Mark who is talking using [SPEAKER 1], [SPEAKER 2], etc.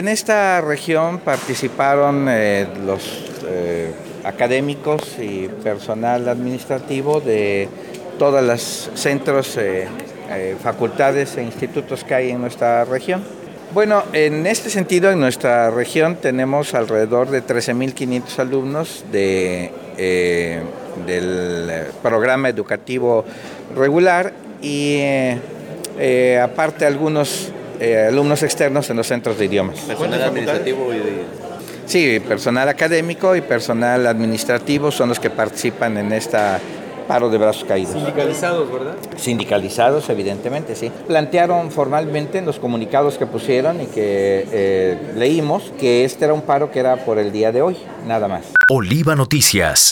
[SPEAKER 1] En esta región participaron los académicos y personal administrativo de todos los centros, facultades e institutos que hay en nuestra región. Bueno, en este sentido, en nuestra región tenemos alrededor de 13.500 alumnos del programa educativo regular y aparte algunos alumnos externos en los centros de idiomas.
[SPEAKER 2] Personal administrativo y de...
[SPEAKER 1] Sí, personal académico y personal administrativo son los que participan en esta paro de brazos caídos.
[SPEAKER 2] Sindicalizados, ¿verdad?
[SPEAKER 1] Sindicalizados, evidentemente, sí. Plantearon formalmente en los comunicados que pusieron y que leímos que este era un paro que era por el día de hoy, nada más.
[SPEAKER 3] Oliva Noticias.